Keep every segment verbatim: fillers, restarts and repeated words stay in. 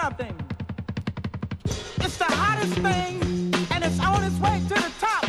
something. It's the hottest thing, and it's on its way to the top.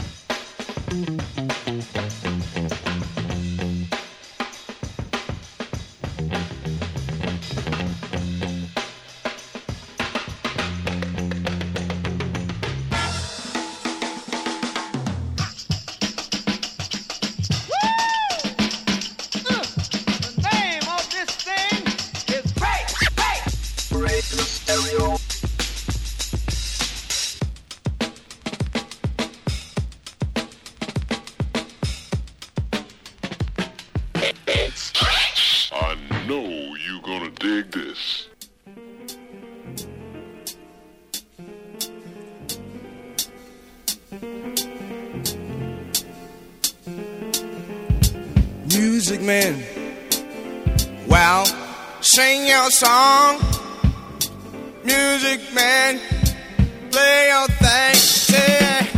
Music man, well, sing your song. Music man, play your thing. Yeah.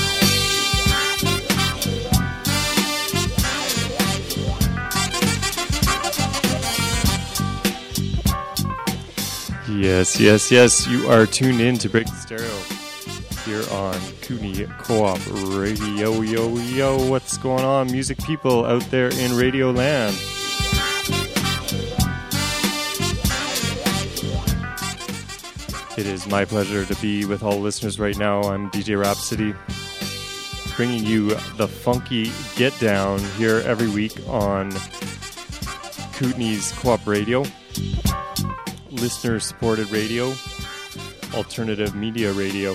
Yes, yes, yes. You are tuned in to Break the Stereo here on Kootenai Co-op Radio. Yo, yo, what's going on, music people out there in Radio Land? It is my pleasure to be with all listeners right now. I'm D J Rhapsody, bringing you the funky Get Down here every week on Kootenai's Co-op Radio, listener-supported radio, alternative media radio.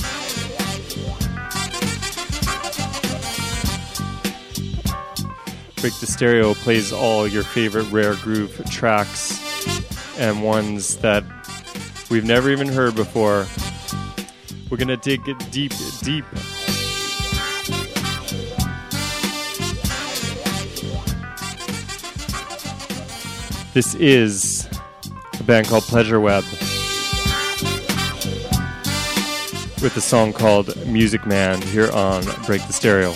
Break the Stereo plays all your favorite rare groove tracks and ones that we've never even heard before. We're gonna dig deep, deep. This is a band called Pleasure Web with a song called Music Man here on Break the Stereo.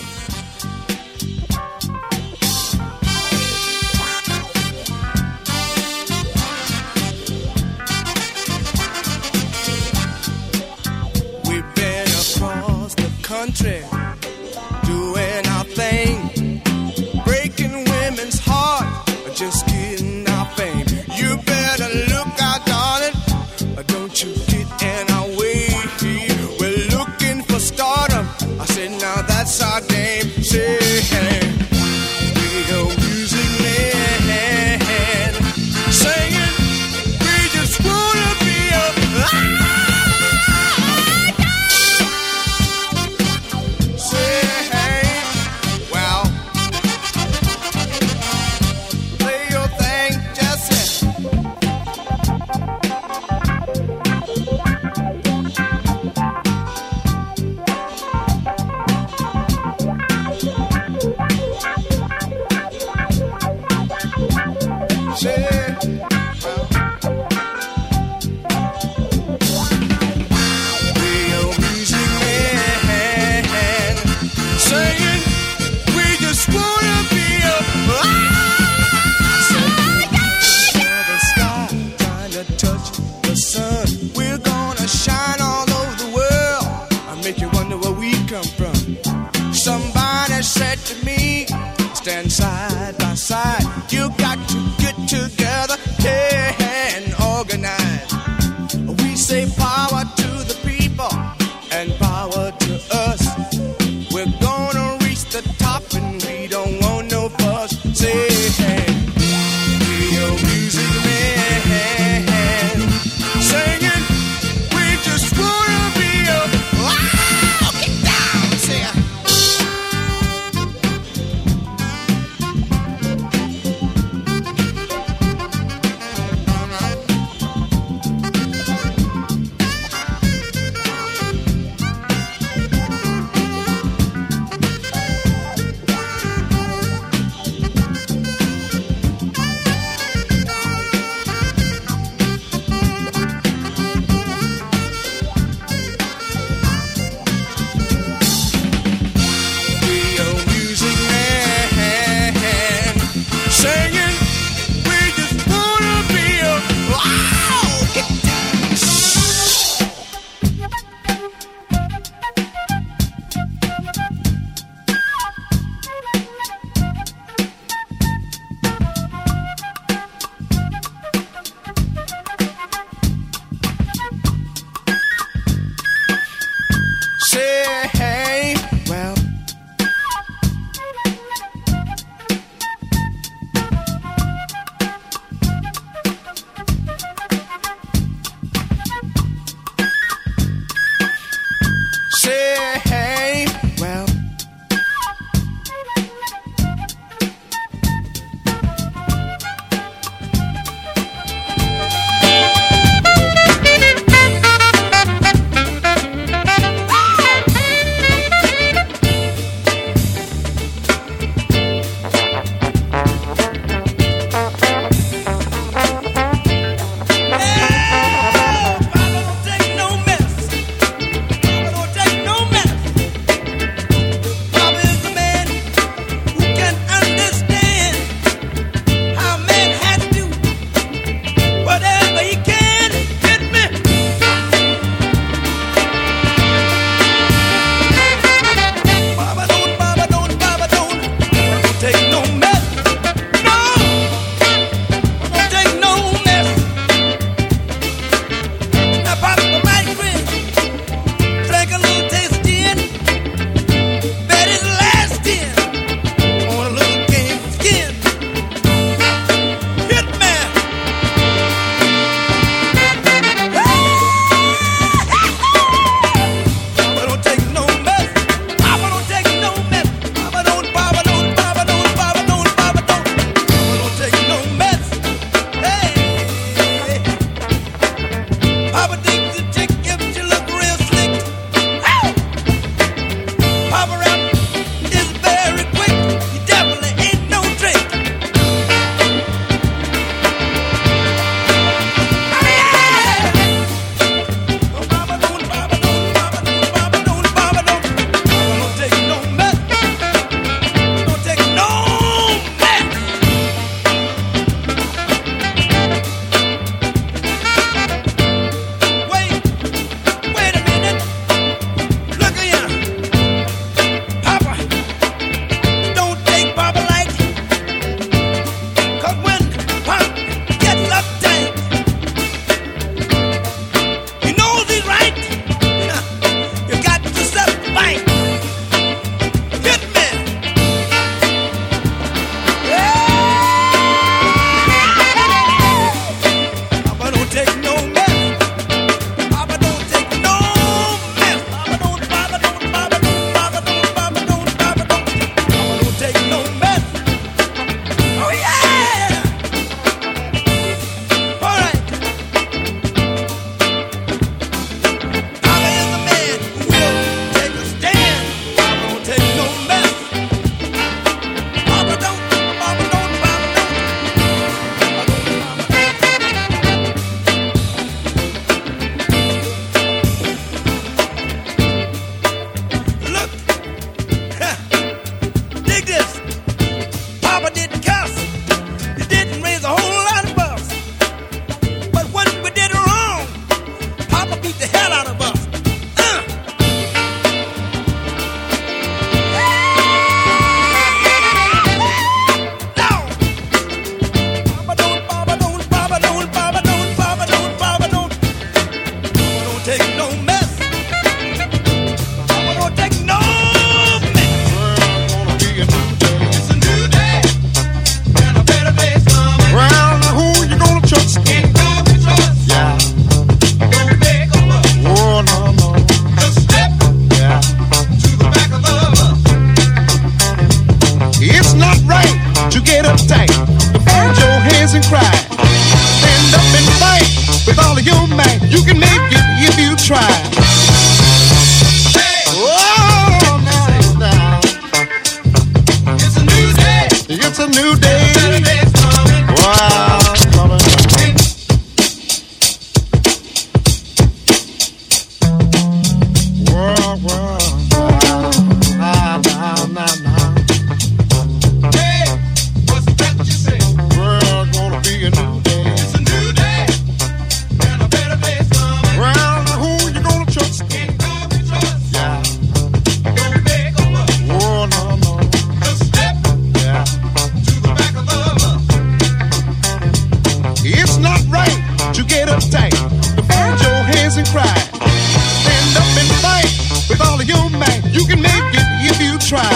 Country, doing our thing, breaking women's heart, just getting our fame. You better look out, darling, don't you get in our way. We're looking for stardom. I said, now that's our game. Say, hey, we're music man, singing, we just wanna be a. Ah! Say, hey, well. Say, hey, well. Take no mess. with all of your might. You can make it if you try.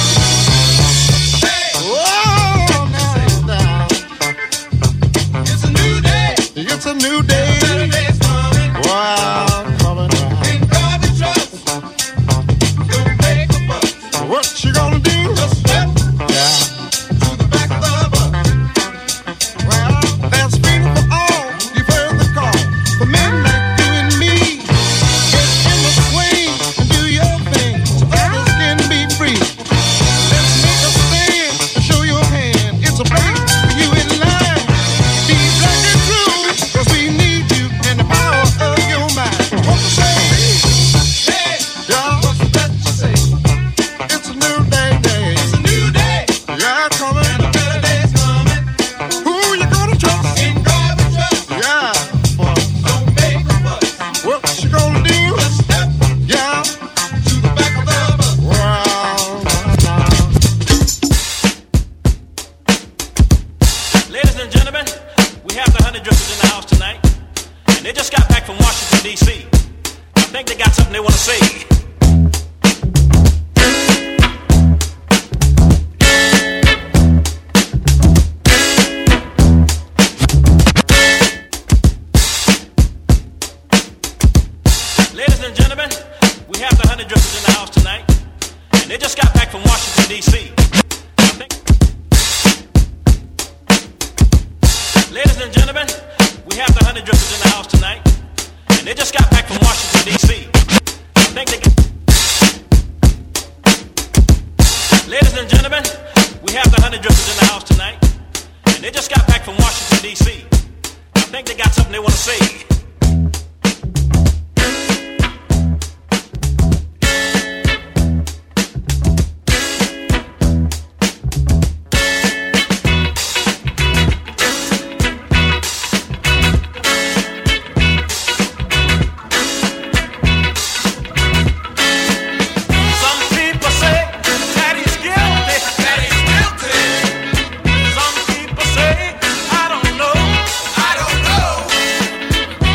Hey. Oh, now, now. It's a new day. It's a new day. Saturday's coming. Wow, coming right. In God we trust. Don't make a fuss. What you gonna do? Just step. Yeah. To the back of the bus. Well, there's freedom for all. You've heard the call. For men like you and me. Get in the swing and do your thing. So others can be free. Let's make a stand and show your hand. It's a place for you in line. Be black and true, cause we need you and the power of your mind. What to say? Hey, y'all, what's that you say? It's a new day, day. It's a new day. Yeah, coming. And a better day's coming. Who you gonna trust? In God we trust. Yeah, boy. Don't make a fuss. What you gonna do? Just step. Yeah. To the back of the bus. Wow. Ladies and gentlemen, we have the Honey Drifters in the house tonight. And they just got back from Washington, D C I think they got something they want to say. Ladies and gentlemen, we have the Honey Drifters in the house tonight. And they just got back from Washington, D C I think. Ladies and gentlemen, we have the Honey Drifters in the house tonight. And they just got back from Washington, D C I think they. Ladies and gentlemen, we have the Honey Drifters in the house tonight. And they just got back from Washington, D C I think they got something they want to say. Some people say that he's guilty. That he's guilty. Some people say, I don't know. I don't know.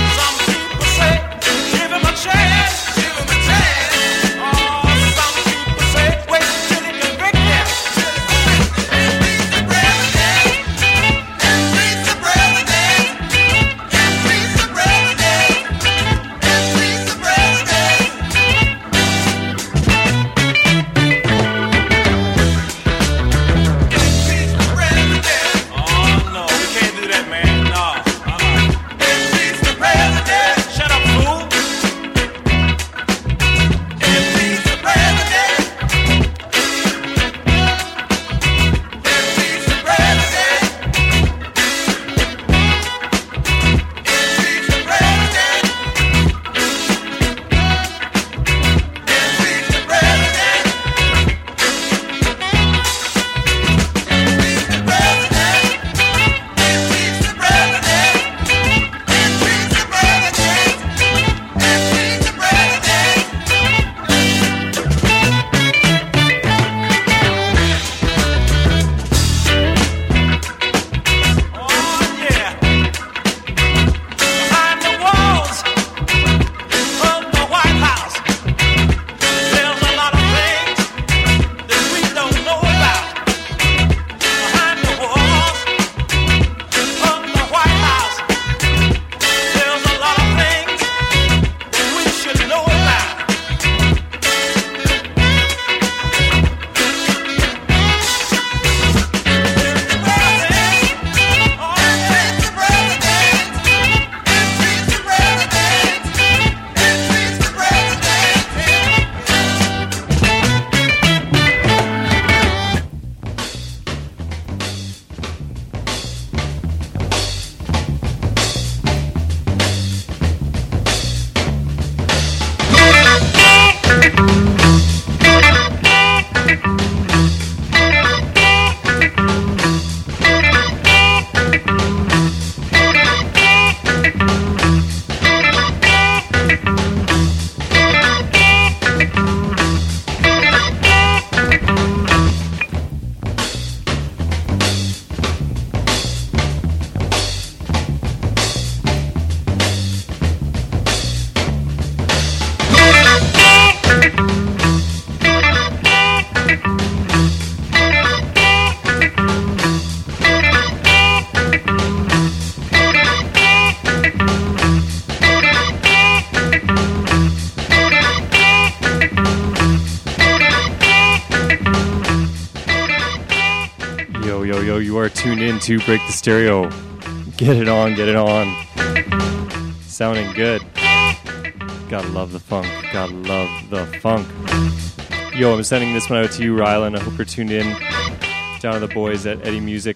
yo, you are tuned in to Break the Stereo. Get it on, get it on. Sounding good. Gotta love the funk. Gotta love the funk. Yo, I'm sending this one out to you, Rylan. I hope you're tuned in. Down to the boys at Eddie Music.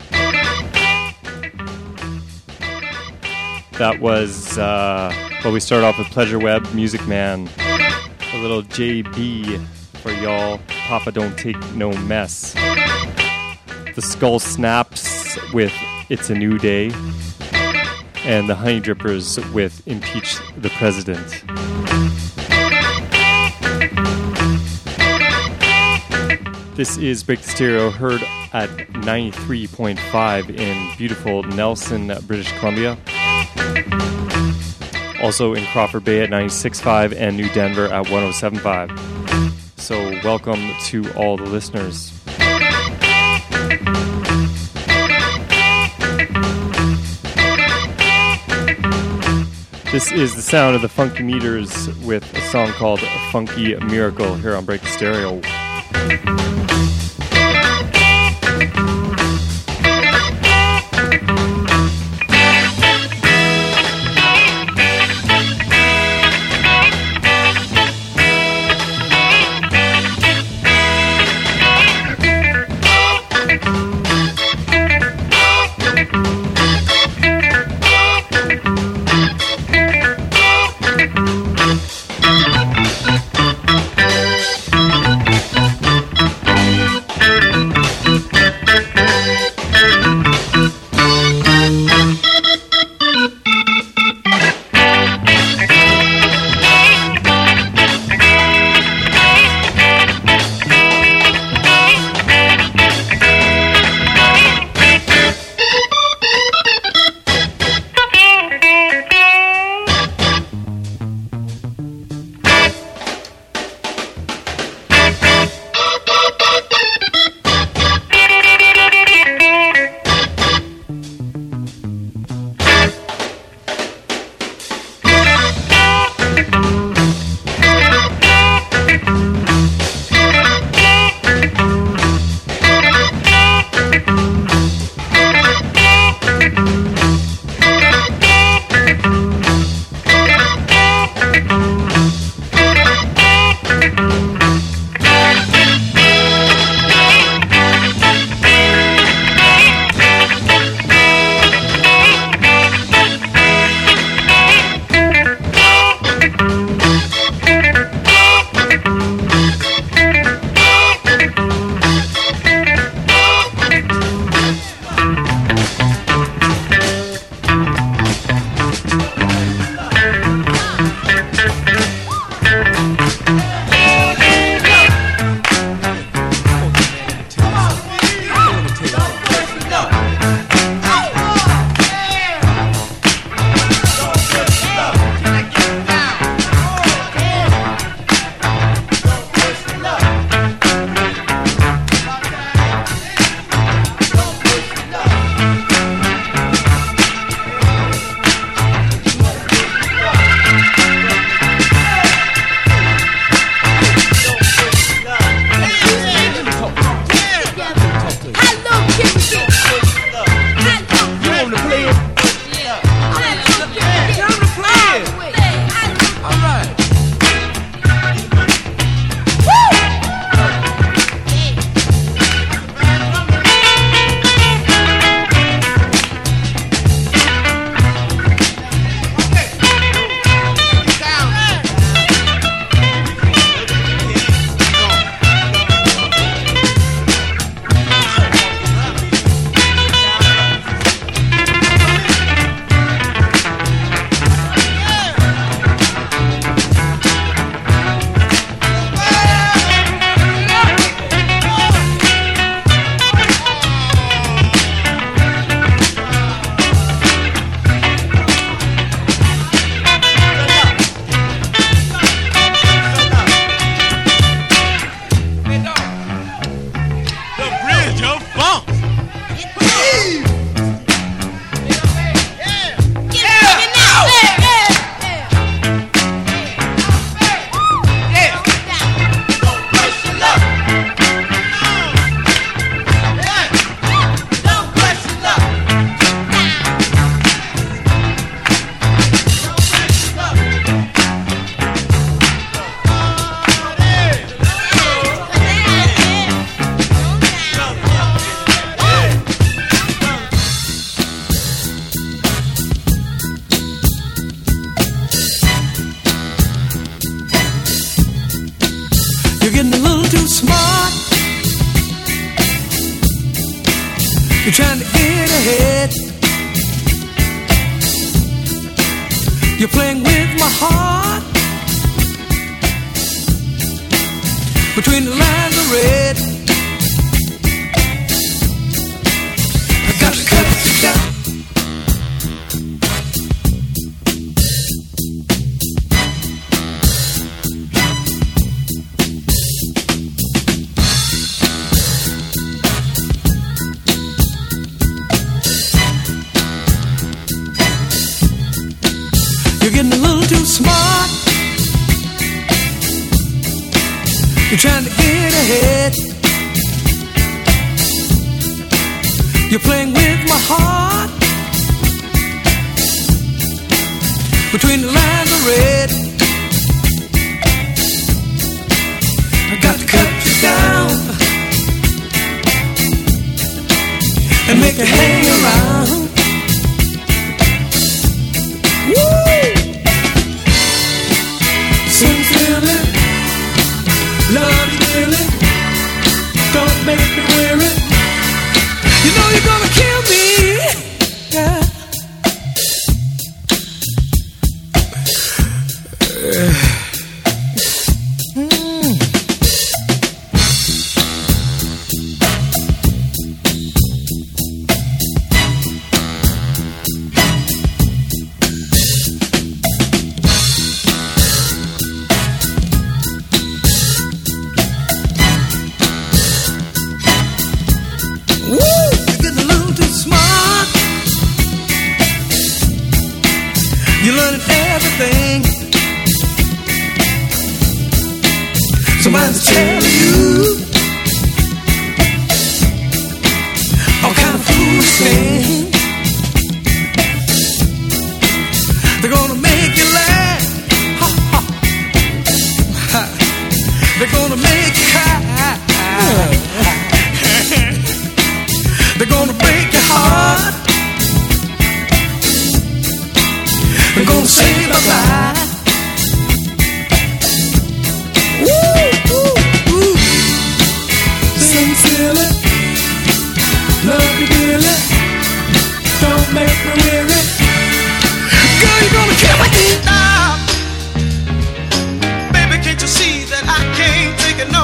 That was, uh, well, we started off with Pleasure Web, Music Man. A little J B for y'all. Papa Don't Take No Mess. The Skull Snaps with It's a New Day. And the Honey Drippers with Impeach the President. This is Break the Stereo, heard at ninety-three point five in beautiful Nelson, British Columbia. Also in Crawford Bay at ninety-six point five and New Denver at one oh seven point five. So welcome to all the listeners. This is the sound of the Funky Meters with a song called Funky Miracle here on Break the Stereo. You're trying to get ahead. You're playing with my heart. Between the lines of red, I got to cut you down. You're getting a little too smart. You're trying to get ahead. You're playing with my heart. Between the lines of red, I got to cut you down and make you hang around. Sincerely, love you dearly, don't make me weary. You know you're gonna kill me, yeah. Somebody's telling you all kind of foolish things. They're gonna make you laugh. Ha, ha. Ha. They're gonna make you cry. They're gonna break your heart. They're gonna say bye-bye. Sincerely, love you dearly, don't make me weary. Girl, you're gonna kill me. Now, baby, can't you see that I can't take it no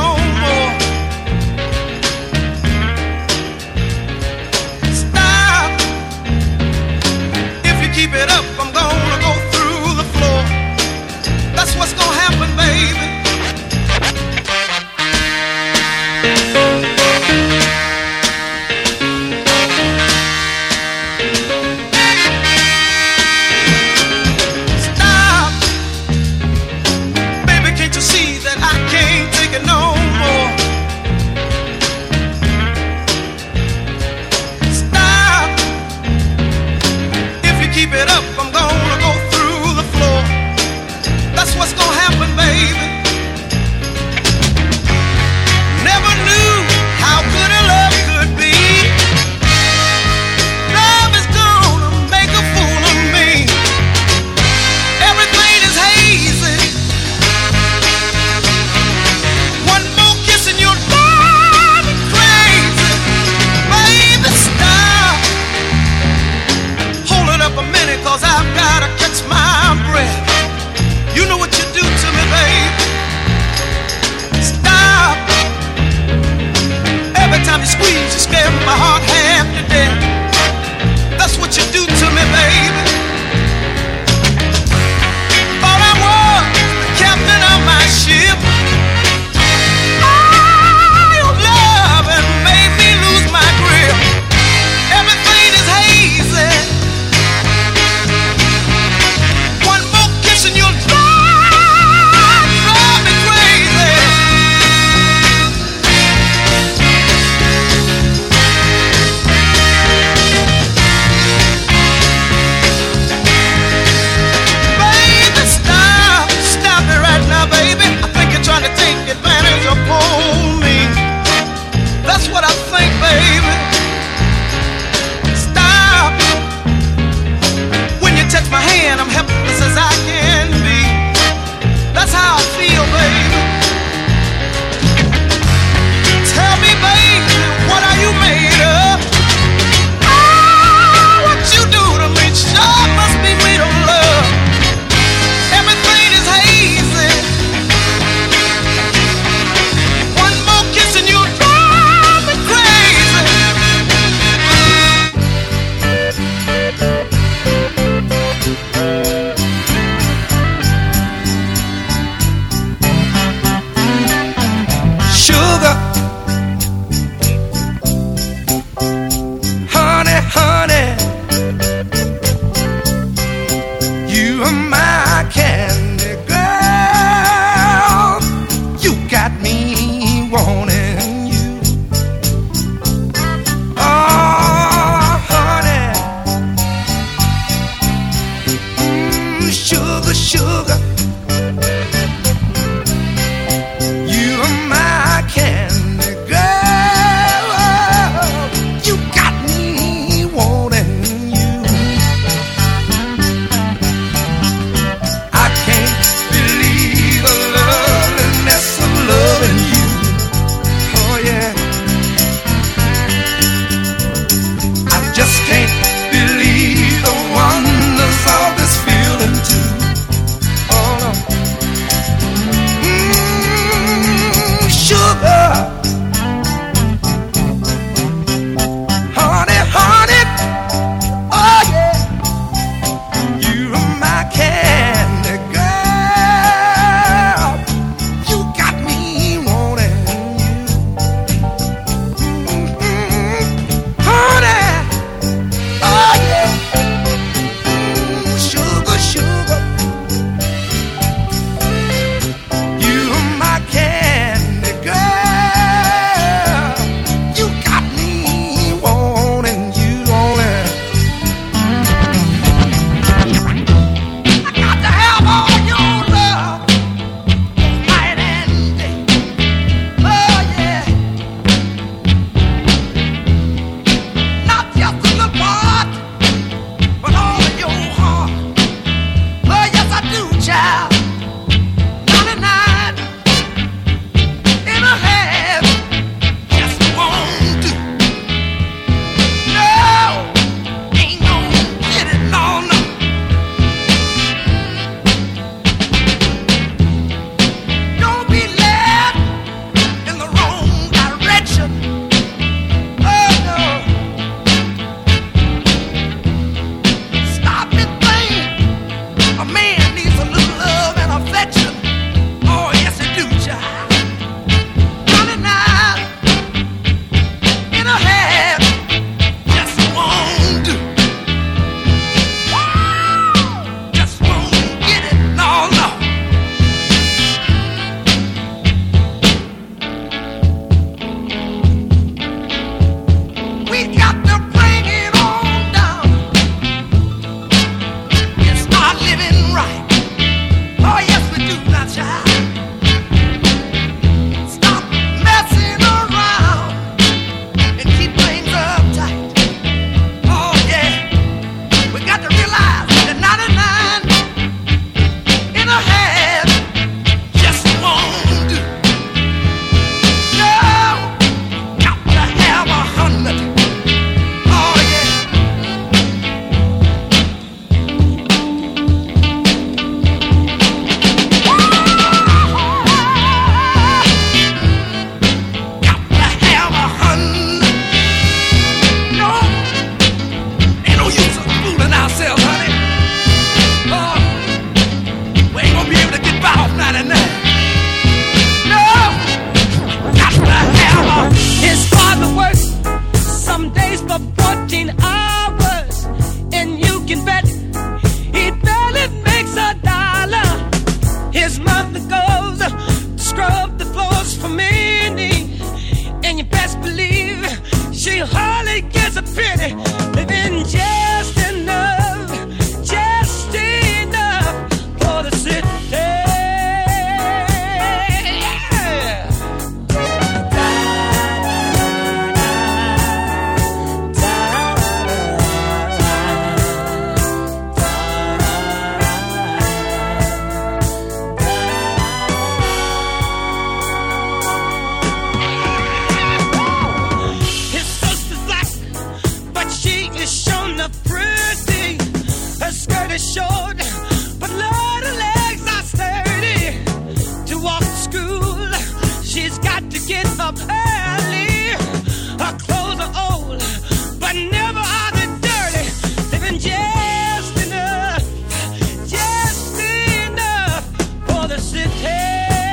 get up early. Her clothes are old, but never are they dirty. Living just enough, just enough for the city.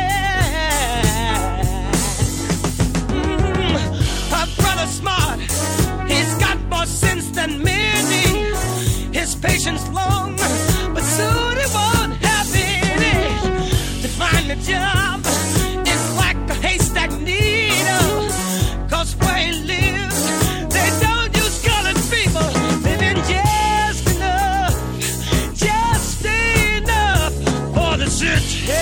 Mm, her brother's smart, he's got more sense than many. His patience long, but soon he won't have any. To find a job is like a haystack needle, 'cause where he lives, they don't use colored people. Living just enough, just enough for the city.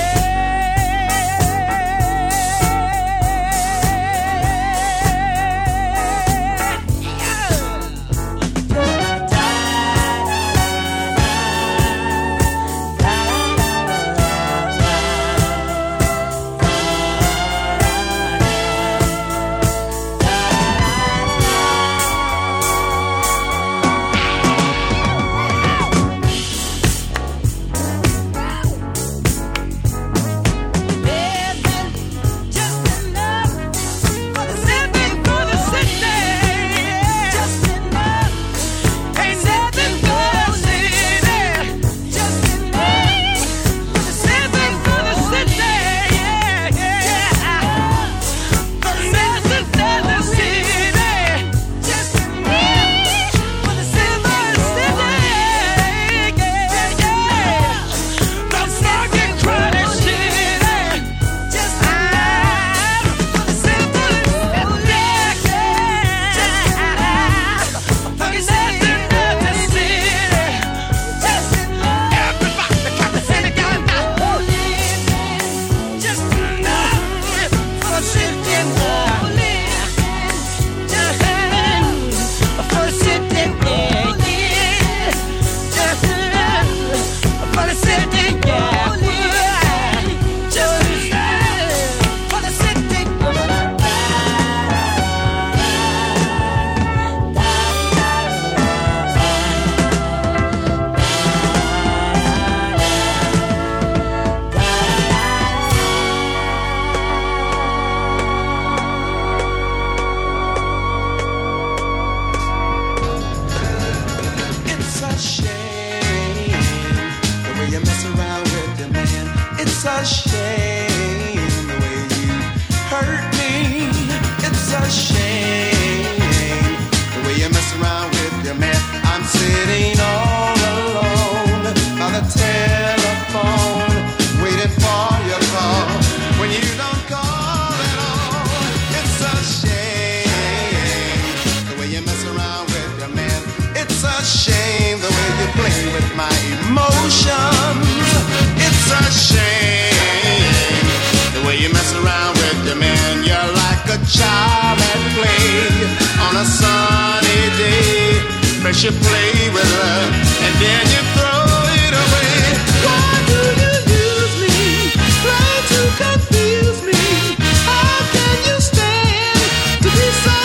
You play with her and then you throw it away. Why do you use me? Try to confuse me. How can you stand to be so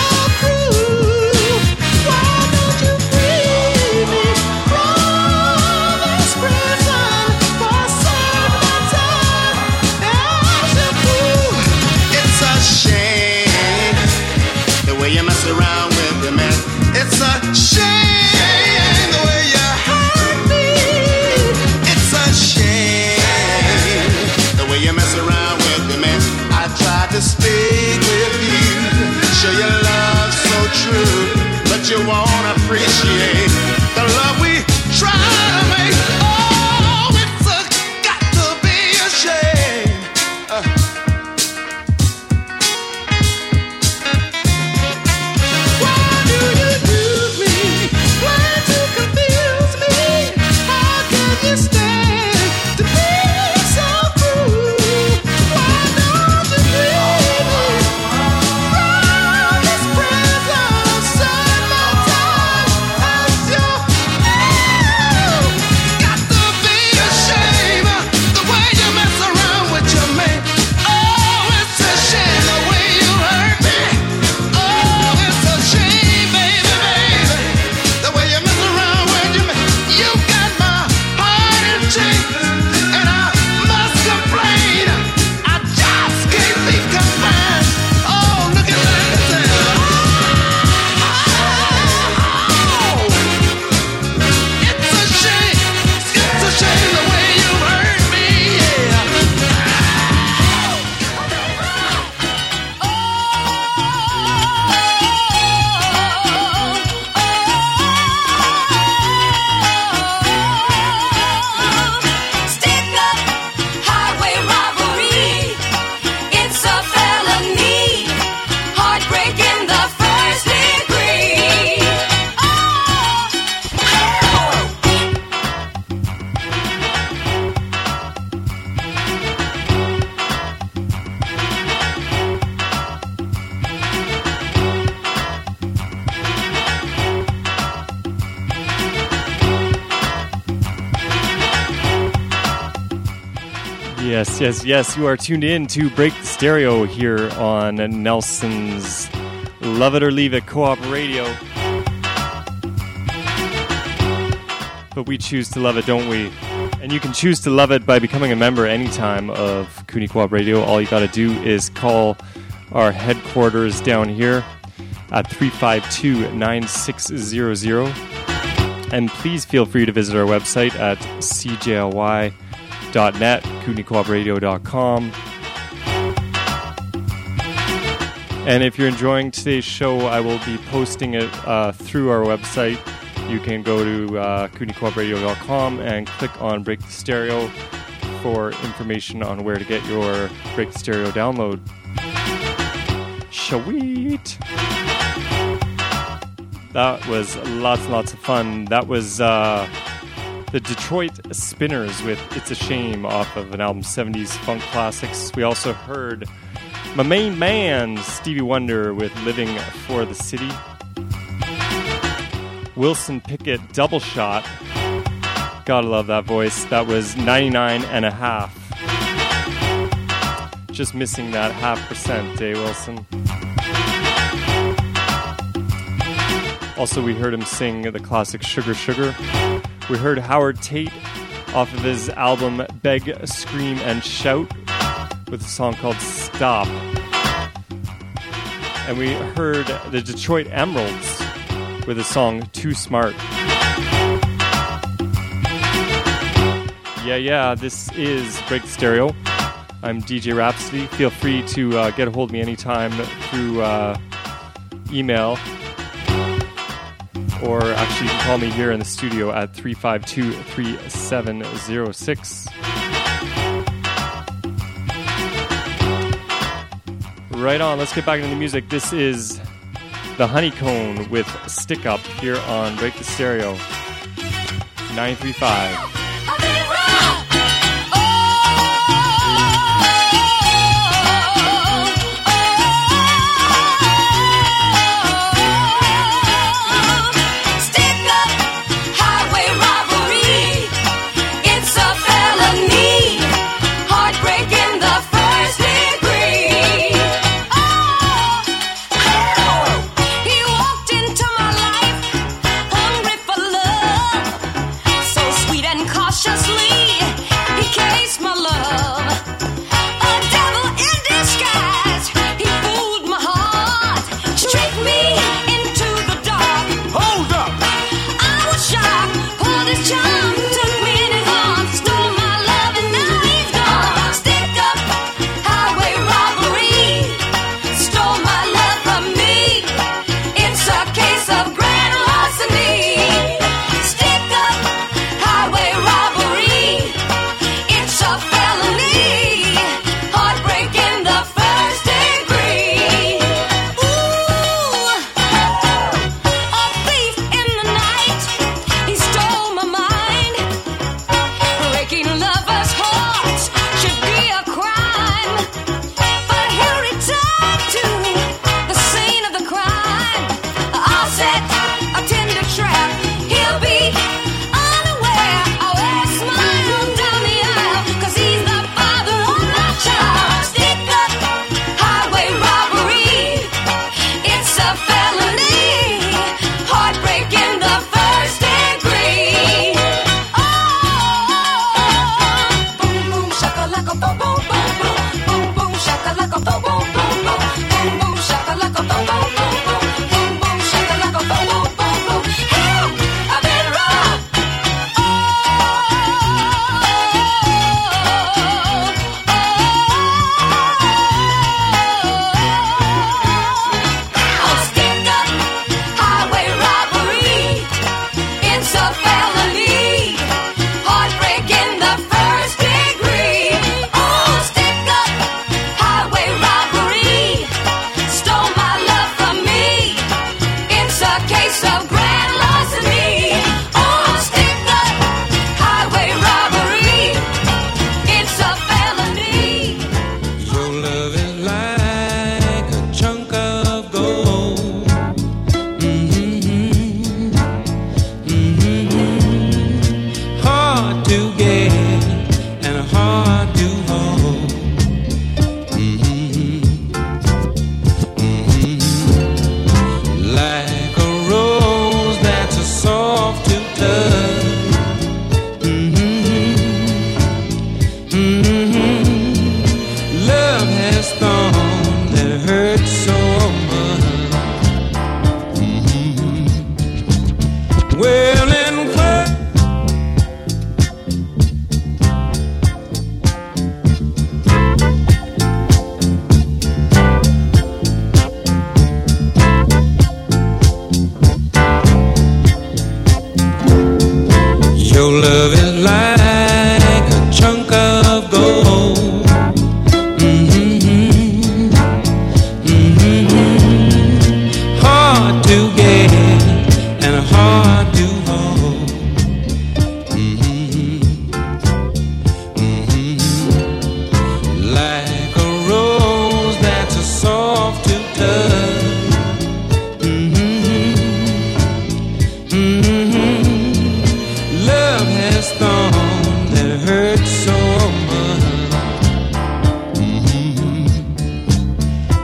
cruel? Why don't you free me from this prison for certain time? As a fool, it's a shame the way you mess around with your man. It's a shame. Yes, yes, yes. You are tuned in to Break the Stereo here on Nelson's Love It or Leave It Co-op Radio. But we choose to love it, don't we? And you can choose to love it by becoming a member anytime of Cooney Co-op Radio. All you got to do is call our headquarters down here at three five two, nine six zero zero. And please feel free to visit our website at c j l y dot net, cooney co op radio dot com. And if you're enjoying today's show, I will be posting it uh, through our website. You can go to uh, cooney co op radio dot com and click on Break the Stereo for information on where to get your Break the Stereo download. Sweet! That was lots and lots of fun. That was uh, the Detroit Spinners with It's a Shame off of an album seventies Funk Classics. We also heard my main man, Stevie Wonder, with Living for the City. Wilson Pickett, Double Shot. Gotta love that voice. That was ninety-nine and a half. Just missing that half percent, eh, Wilson? Also, we heard him sing the classic Sugar Sugar. We heard Howard Tate off of his album Beg, Scream, and Shout with a song called Stop. And we heard the Detroit Emeralds with a song Too Smart. Yeah, yeah, this is Break the Stereo. I'm D J Rhapsody. Feel free to uh, get a hold of me anytime through uh, email. Or actually, you can call me here in the studio at three five two, three seven zero six. Right on, let's get back into the music. This is The Honeycomb with Stick Up here on Break the Stereo nine three five. Sweet and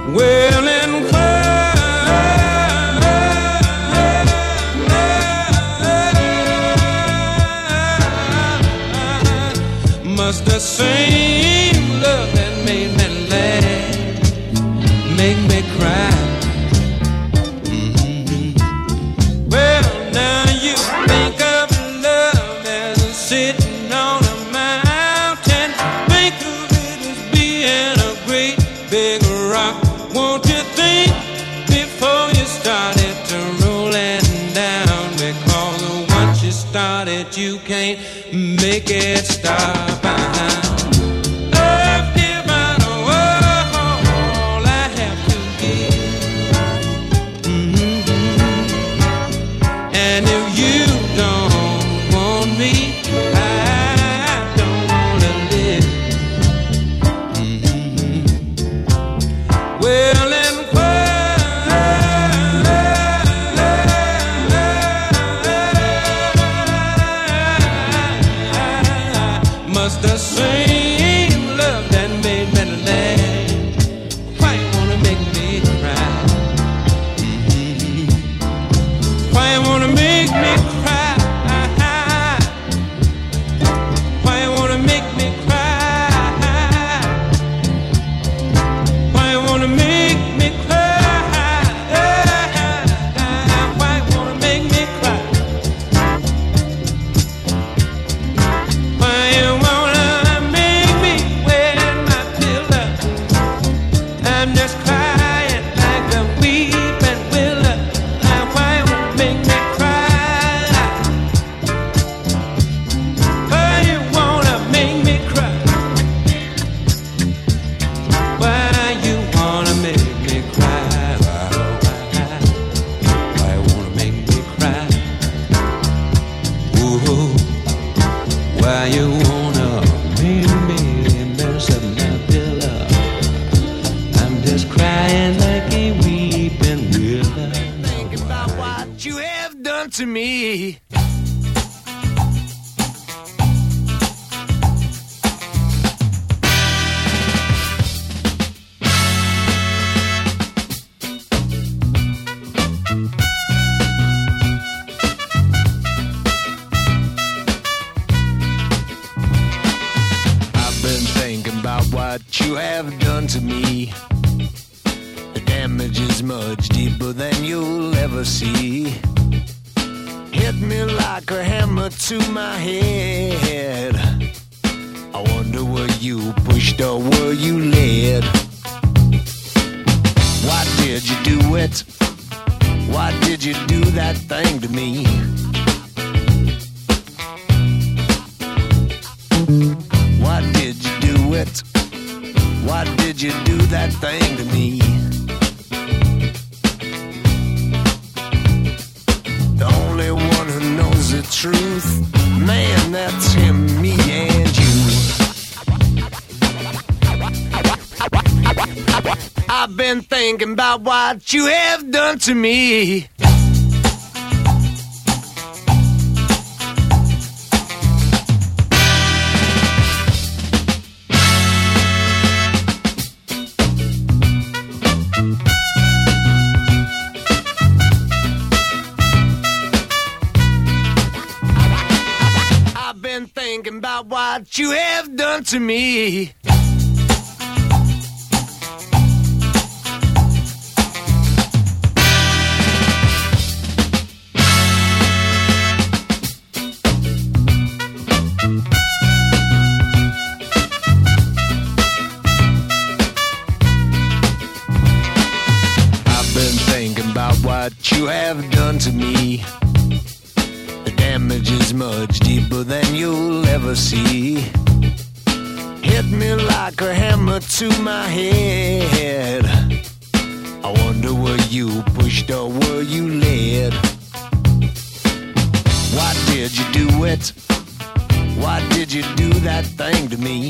Well, and why must the same love that made me laugh make me cry? Mm-hmm. Well, now you think of love as sitting on a mountain. Think of it as being a great big rock. Won't you think before you started to rolling down? Because once you started, you can't make it stop. I've given all I have to give. Mm-hmm. And if you don't want me, I don't want to live. Mm-hmm. Well, and why must the same love that made me laugh why you wanna make me cry? Mm-hmm. Why you wanna make me cry? Why you wanna make me cry? Why you wanna make me cry? Why you wanna make me cry? Why you wanna make me wet my pillow? I'm just crying like a weeping willow. Why you wanna make me cry? Why you wanna make me cry? Why you wanna make me cry? Why you wanna make me cry? Ooh, why you wanna make me mess up my pillow? I'm just crying like a weeping willow. Thinking about what you have done to me. I've been thinking about what you have done to me. The damage is much deeper than you'll ever see. Hit me like a hammer to my head. I wonder were you pushed or were you led? Why did you do it? Why did you do that thing to me? Why did you do it? Why did you do that thing to me? The only one who knows the truth, man, that's him, me and you. I've been thinking about what you have done to me. I've been thinking about what you have done to me. What you have done to me. The damage is much deeper than you'll ever see. Hit me like a hammer to my head. I wonder were you pushed or were you led? Why did you do it? Why did you do that thing to me?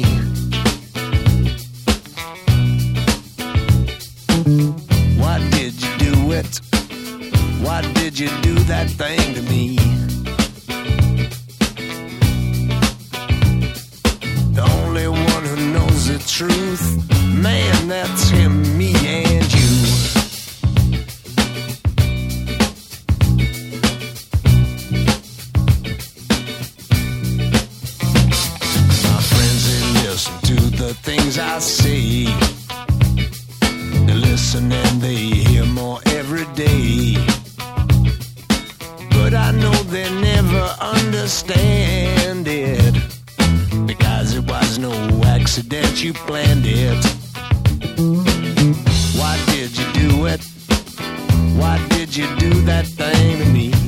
Why did you do it? Why did you do that thing to me? The only one who knows the truth, man, that's him, me and you. listen and they hear more every day. But I know they never understand it, because it was no accident, you planned it. Why did you do it? Why did you do that thing to me?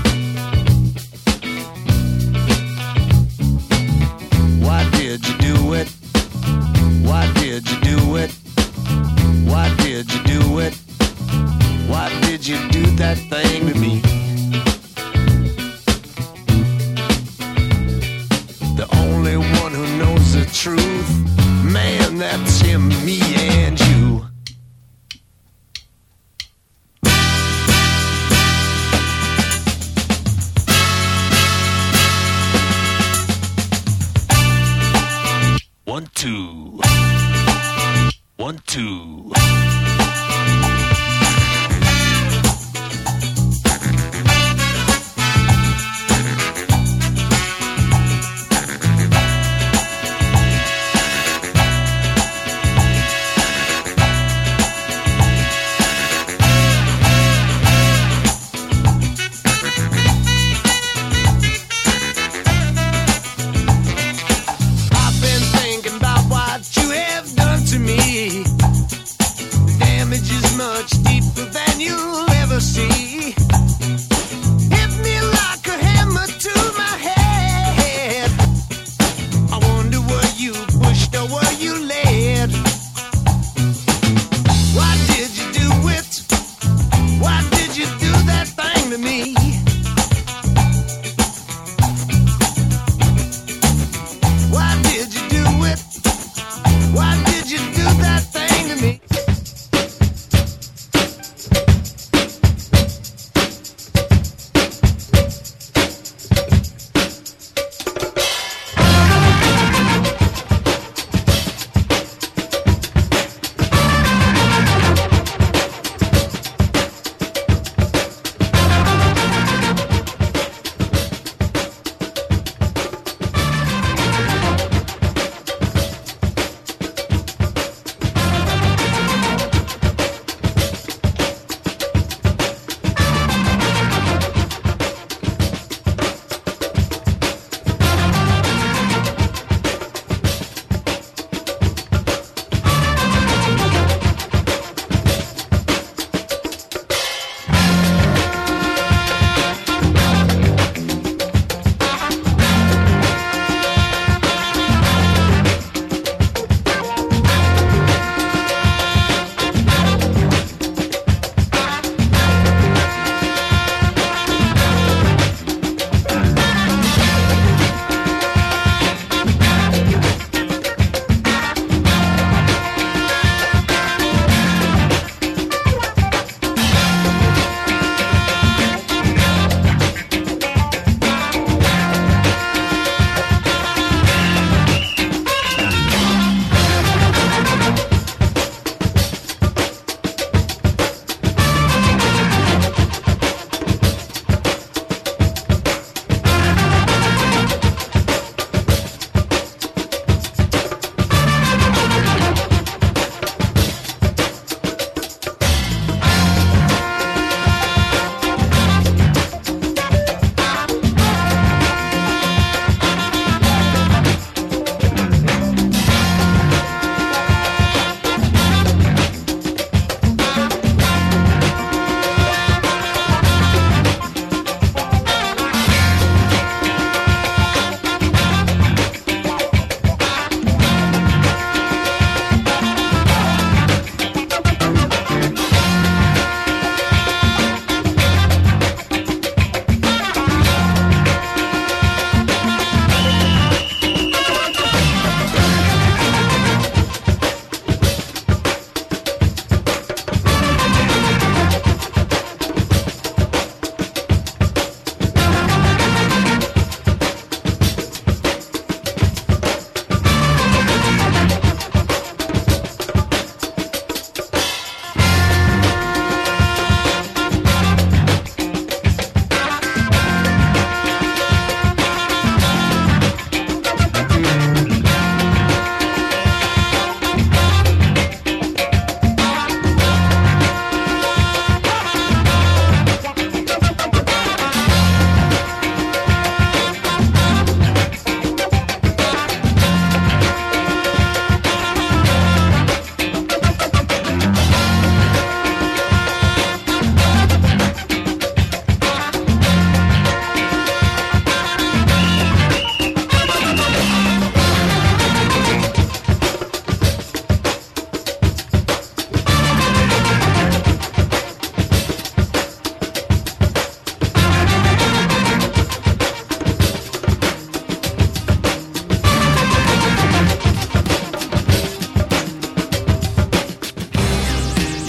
Why did you do it? Why did you do it? Why did you do it? Why did you do that thing to me? The only one who knows the truth, man, that's him, me and you. One, two. One, two.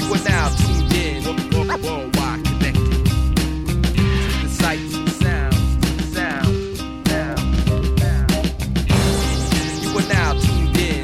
You are now tuned in, worldwide connected to the sights and sounds, sound, sound, sound. You are now tuned in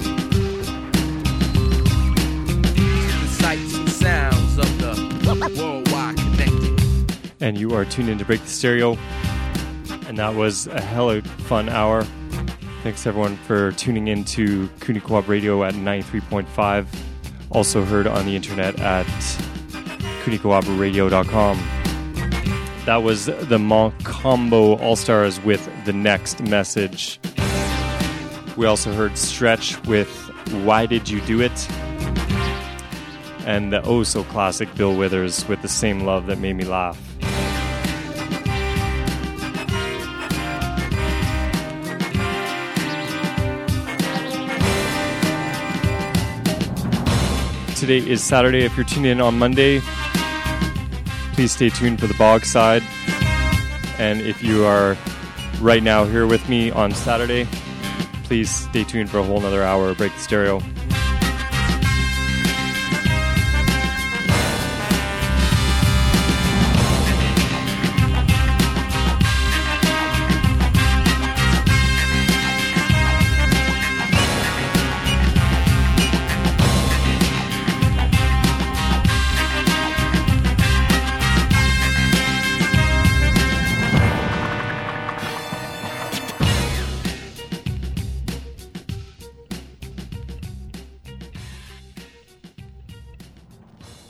to the sights and sounds of the worldwide connected. And you are tuned in to Break the Stereo. And that was a hella fun hour. Thanks everyone for tuning in to Cooney Co-op Radio at ninety-three point five. Also heard on the internet at cooney co op radio dot com. That was the Mon Combo All-Stars with The Next Message. We also heard Stretch with Why Did You Do It? And the oh-so-classic Bill Withers with The Same Love That Made Me Laugh. Today is Saturday. If you're tuned in on Monday, please stay tuned for the Bog Side. And if you are right now here with me on Saturday, please stay tuned for a whole nother hour of Break the Stereo.